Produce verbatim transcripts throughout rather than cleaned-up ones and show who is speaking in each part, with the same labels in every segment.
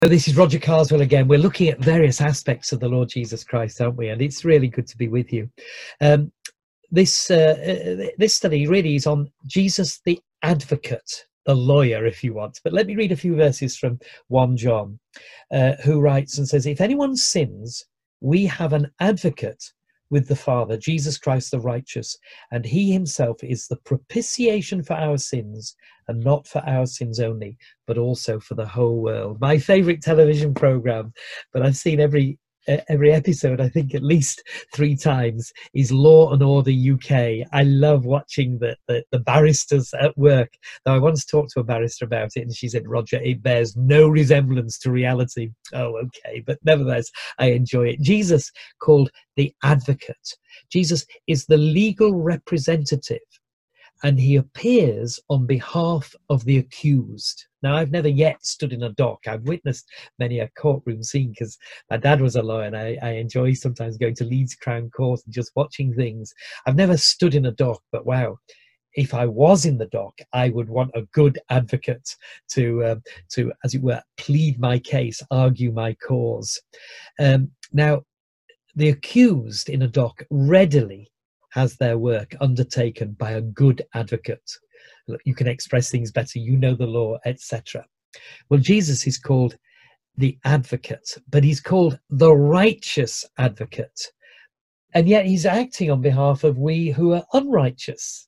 Speaker 1: This is Roger Carswell again. We're looking at various aspects of the Lord Jesus Christ, aren't we? And it's really good to be with you. Um, this uh, this study really is on Jesus the advocate, the lawyer, if you want. But let me read a few verses from First John, uh, who writes and says, "If anyone sins, we have an advocate with the Father, Jesus Christ the righteous, and he himself is the propitiation for our sins, and not for our sins only, but also for the whole world." My favorite television program, but I've seen every every episode, I think at least three times, is Law and Order U K. I love watching the, the, the barristers at work. Though I once talked to a barrister about it, and she said, "Roger, it bears no resemblance to reality." Oh, okay, but nevertheless, I enjoy it. Jesus, called the advocate. Jesus is the legal representative, and he appears on behalf of the accused. Now, I've never yet stood in a dock. I've witnessed many a courtroom scene because my dad was a lawyer, and I, I enjoy sometimes going to Leeds Crown Court and just watching things. I've never stood in a dock, but wow, if I was in the dock, I would want a good advocate to, um, to as it were, plead my case, argue my cause. Um, now, the accused in a dock readily has their work undertaken by a good advocate. You can express things better, you know the law, et cetera. Well, Jesus is called the advocate, but he's called the righteous advocate. And yet he's acting on behalf of we who are unrighteous.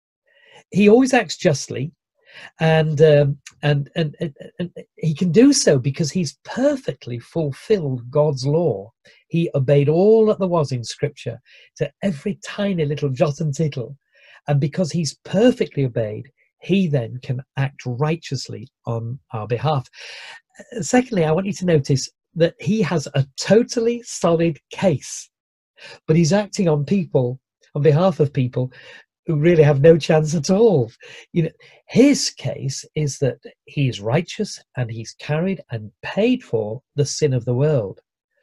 Speaker 1: He always acts justly, and, um, and, and, and, and he can do so because he's perfectly fulfilled God's law. He obeyed all that there was in Scripture, to every tiny little jot and tittle. And because he's perfectly obeyed, he then can act righteously on our behalf. Secondly, I want you to notice that he has a totally solid case, but he's acting on people, on behalf of people who really have no chance at all. You know, his case is that he is righteous and he's carried and paid for the sin of the world.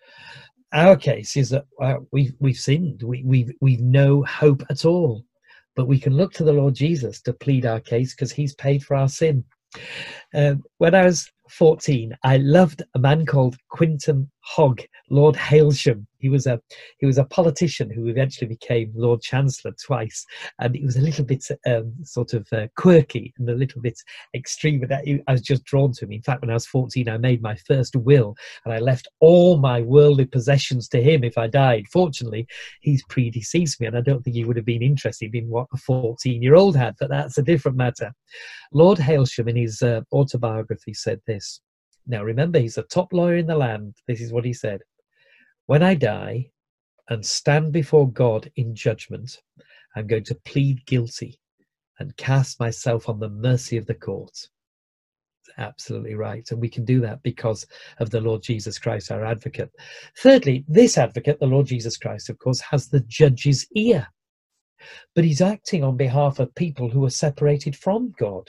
Speaker 1: Our case is that uh, we've, we've sinned, we, we've, we've no hope at all. But we can look to the Lord Jesus to plead our case because he's paid for our sin. Um, when I was fourteen, I loved a man called Quinton Hogg, Lord Hailsham. He was a he was a politician who eventually became Lord Chancellor twice, and he was a little bit um, sort of uh, quirky and a little bit extreme. And I was just drawn to him. In fact, when I was fourteen, I made my first will, and I left all my worldly possessions to him if I died. Fortunately, he's predeceased me, and I don't think he would have been interested in what a fourteen-year-old had, but that's a different matter. Lord Hailsham, in his uh, autobiography, said this. Now, remember, he's the top lawyer in the land. This is what he said: "When I die and stand before God in judgment, I'm going to plead guilty and cast myself on the mercy of the court." Absolutely right. And we can do that because of the Lord Jesus Christ, our advocate. Thirdly, this advocate, the Lord Jesus Christ, of course, has the judge's ear, but he's acting on behalf of people who are separated from God.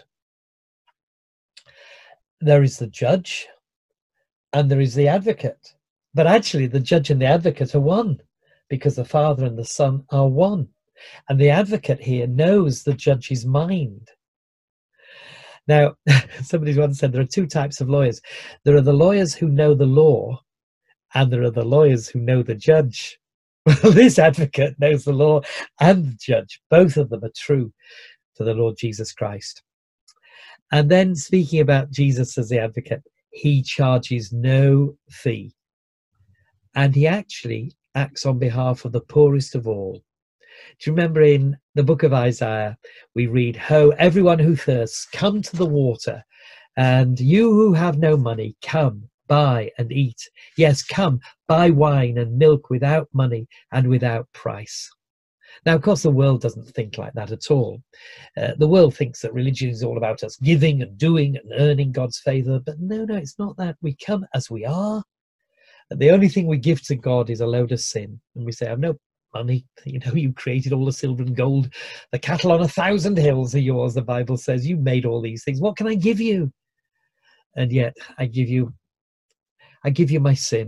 Speaker 1: There is the judge and there is the advocate, but actually the judge and the advocate are one, because the Father and the Son are one, and the advocate here knows the judge's mind. Now, somebody once said there are two types of lawyers. There are the lawyers who know the law, and there are the lawyers who know the judge. Well, this advocate knows the law and the judge. Both of them are true to the Lord Jesus Christ. And then, speaking about Jesus as the advocate, he charges no fee. And he actually acts on behalf of the poorest of all. Do you remember in the book of Isaiah, we read, "Ho, everyone who thirsts, come to the water. And you who have no money, come, buy and eat. Yes, come, buy wine and milk without money and without price." Now, of course, the world doesn't think like that at all. Uh, the world thinks that religion is all about us giving and doing and earning God's favour. But no, no, it's not that. We come as we are. And the only thing we give to God is a load of sin. And we say, "I've no money. You know, you created all the silver and gold. The cattle on a thousand hills are yours," the Bible says. "You made all these things. What can I give you?" And yet I give you, I give you my sin.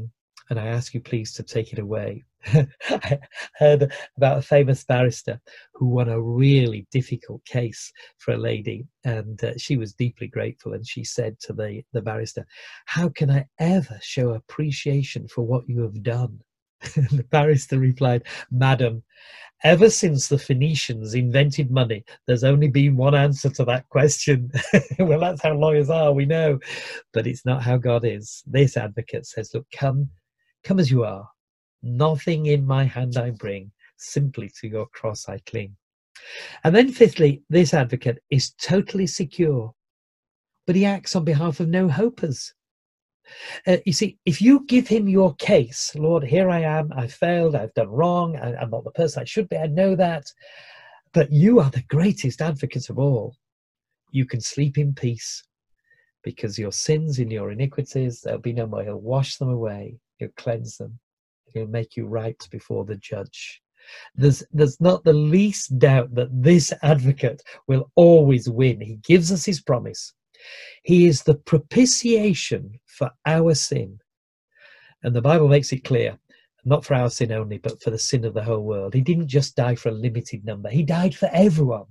Speaker 1: and I ask you please to take it away. I heard about a famous barrister who won a really difficult case for a lady, and uh, she was deeply grateful, and she said to the, the barrister, "How can I ever show appreciation for what you have done?" And the barrister replied, "Madam, ever since the Phoenicians invented money, there's only been one answer to that question." Well, that's how lawyers are, we know, but it's not how God is. This advocate says, look, come, come as you are. Nothing in my hand I bring, simply to your cross I cling. And then fifthly, this advocate is totally secure, but he acts on behalf of no hopers. Uh, you see, if you give him your case, Lord, here I am, I failed, I've done wrong, I, I'm not the person I should be, I know that, but you are the greatest advocate of all. You can sleep in peace, because your sins and your iniquities, there'll be no more. He'll wash them away, he'll cleanse them, he'll make you right before the judge. There's, there's not the least doubt that this advocate will always win. He gives us his promise. He is the propitiation for our sin. And the Bible makes it clear, not for our sin only, but for the sin of the whole world. He didn't just die for a limited number. He died for everyone.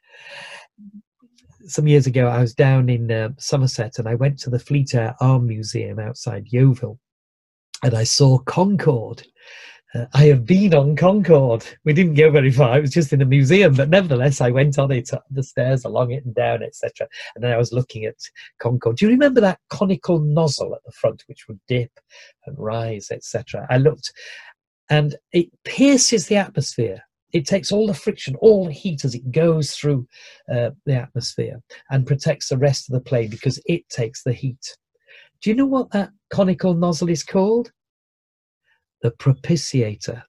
Speaker 1: Some years ago, I was down in uh, Somerset, and I went to the Fleet Air Arm Museum outside Yeovil, and I saw Concorde. Uh, I have been on Concorde. We didn't go very far. It was just in a museum, but nevertheless, I went on it, up the stairs, along it and down, et cetera. And then I was looking at Concorde. Do you remember that conical nozzle at the front, which would dip and rise, et cetera? I looked, and it pierces the atmosphere. It takes all the friction, all the heat as it goes through uh, the atmosphere, and protects the rest of the plane because it takes the heat. Do you know what that conical nozzle is called? The propitiator.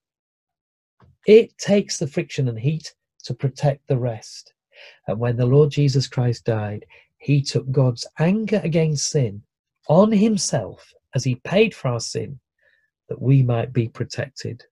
Speaker 1: It takes the friction and heat to protect the rest. And when the Lord Jesus Christ died, he took God's anger against sin on himself as he paid for our sin, that we might be protected.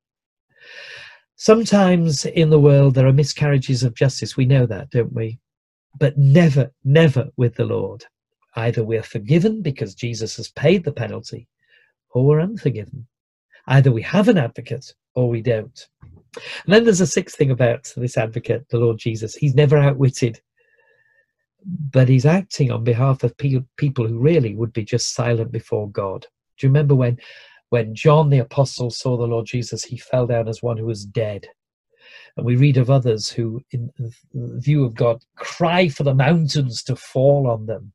Speaker 1: Sometimes in the world there are miscarriages of justice. We know that, don't we? But never, never with the Lord. Either we're forgiven because Jesus has paid the penalty, or we're unforgiven. Either we have an advocate or we don't. And then there's a sixth thing about this advocate, the Lord Jesus. He's never outwitted, but he's acting on behalf of pe people who really would be just silent before God. Do you remember when, when John the Apostle saw the Lord Jesus, he fell down as one who was dead? And we read of others who, in the view of God, cry for the mountains to fall on them.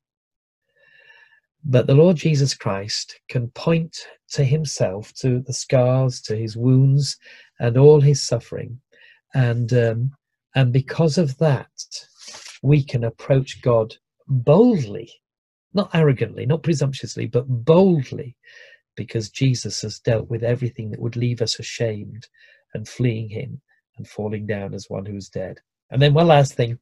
Speaker 1: But the Lord Jesus Christ can point to himself, to the scars, to his wounds, and all his suffering. And, um, and because of that, we can approach God boldly, not arrogantly, not presumptuously, but boldly, because Jesus has dealt with everything that would leave us ashamed and fleeing him and falling down as one who's dead. And then one last thing,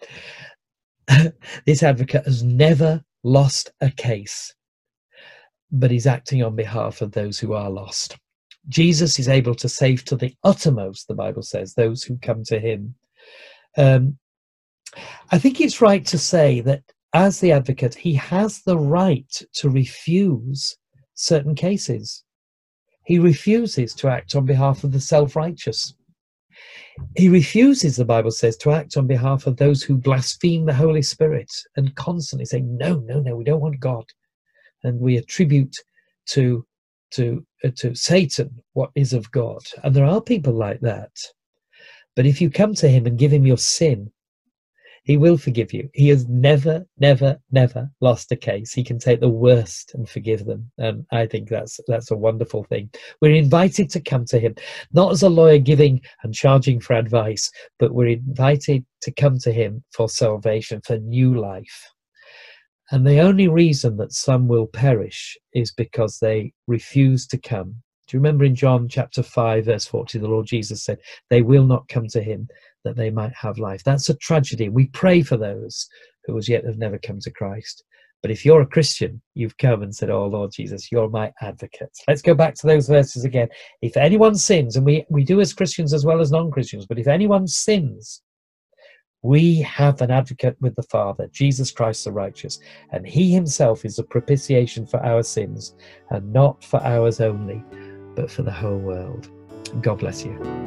Speaker 1: this advocate has never lost a case, but he's acting on behalf of those who are lost. Jesus is able to save to the uttermost, the Bible says, those who come to him. Um, I think it's right to say that as the advocate, he has the right to refuse certain cases. He refuses to act on behalf of the self-righteous. He refuses, the Bible says, to act on behalf of those who blaspheme the Holy Spirit and constantly say, no, no, no, we don't want God. And we attribute to, to, uh, to Satan what is of God. And there are people like that. But if you come to him and give him your sin, he will forgive you. He has never, never, never lost a case. He can take the worst and forgive them. And I think that's, that's a wonderful thing. We're invited to come to him, not as a lawyer giving and charging for advice, but we're invited to come to him for salvation, for new life. And the only reason that some will perish is because they refuse to come. Do you remember in John chapter five, verse forty, the Lord Jesus said, they will not come to him that they might have life. That's a tragedy. We pray for those who as yet have never come to Christ. But if you're a Christian, you've come and said, oh, Lord Jesus, you're my advocate. Let's go back to those verses again. If anyone sins, and we, we do as Christians as well as non-Christians, but if anyone sins, we have an advocate with the Father, Jesus Christ the righteous, and he himself is the propitiation for our sins, and not for ours only, but for the whole world. God bless you.